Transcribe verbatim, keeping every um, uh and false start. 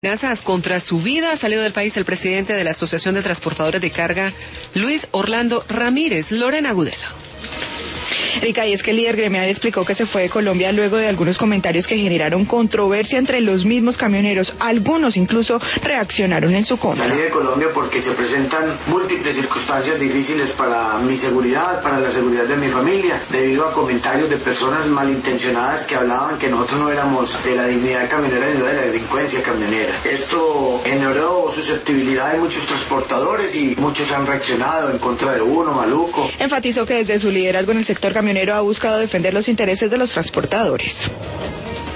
Amenazas contra su vida. Ha salido del país el presidente de la Asociación de Transportadores de Carga, Luis Orlando Ramírez. Lorena Agudelo. Erika, y es que el líder gremial explicó que se fue de Colombia luego de algunos comentarios que generaron controversia entre los mismos camioneros. Algunos incluso reaccionaron en su contra. Salí de Colombia porque se presentan múltiples circunstancias difíciles para mi seguridad, para la seguridad de mi familia, debido a comentarios de personas malintencionadas que hablaban que nosotros no éramos de la dignidad camionera, sino de la delincuencia camionera. Esto generó susceptibilidad de muchos transportadores y muchos han reaccionado en contra de uno, maluco. Enfatizó que desde su liderazgo en el sector camionero ha buscado defender los intereses de los transportadores.